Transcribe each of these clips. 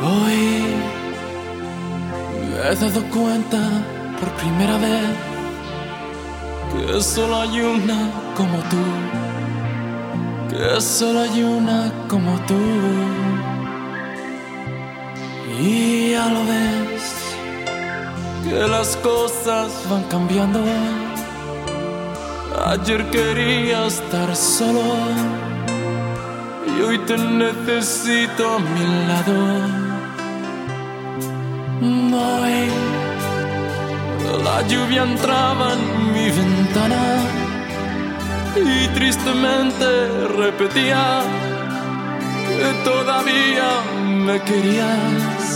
Hoy me he dado cuenta por primera vez que solo hay una como tú, que solo hay una como tú. Y ya lo ves, que las cosas van cambiando. Ayer quería estar solo y hoy te necesito a mi lado. Hoy la lluvia entraba en mi ventana y tristemente repetía que todavía me querías.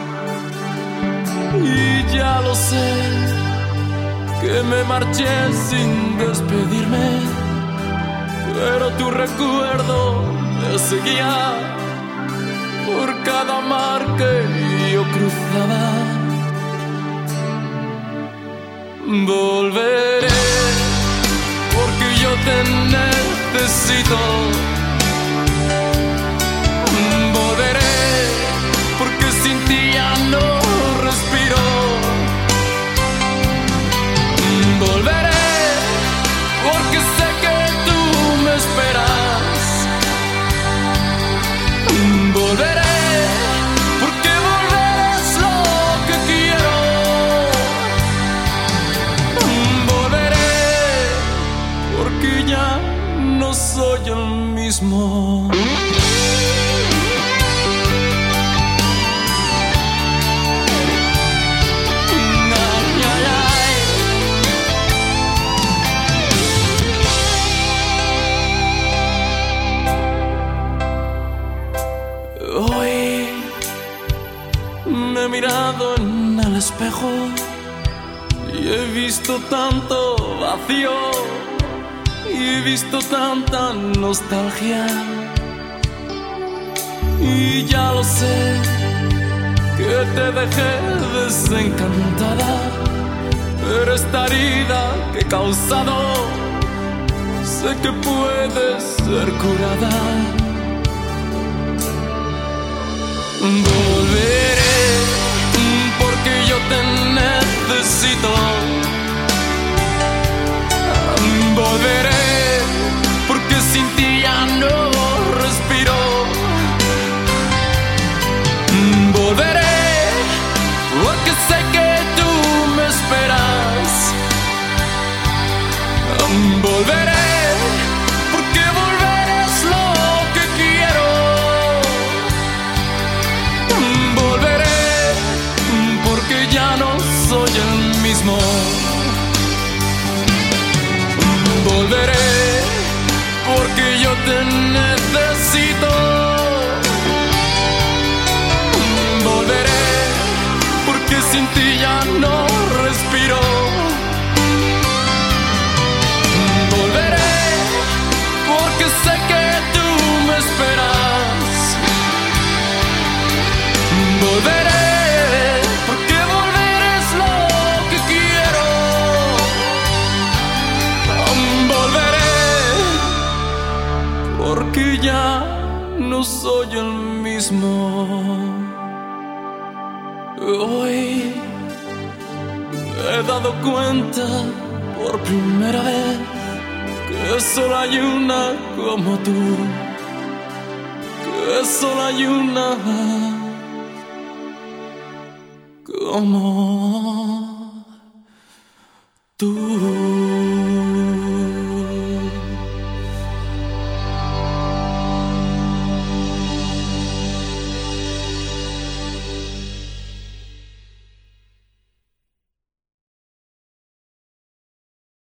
Y ya lo sé, que me marché sin despedirme, pero tu recuerdo me seguía por cada mar que yo cruzaba. Volveré porque yo te necesito. Volveré porque sin ti ya no respiro. Volveré porque sé que tú me esperas. Volveré porque volver es lo que quiero. Volveré porque ya no soy el mismo. Hoy me he mirado en el espejo y he visto tanto vacío y he visto tanta nostalgia. Y ya lo sé, que te dejé desencantada, pero esta herida que he causado sé que puede ser curada. Volveré porque yo te necesito. Volveré porque sin ti ya no respiro. Volveré porque sé que tú me esperas. Volveré porque volver es lo que quiero. Volveré porque ya no soy el mismo. Volveré porque yo te necesito. Volveré porque sin ti ya no respiro. Volveré porque sé que tú me esperas. Volveré porque volver es lo que quiero. Volveré porque ya no soy el mismo. Hoy me he dado cuenta por primera vez que solo hay una como tú, que solo hay una como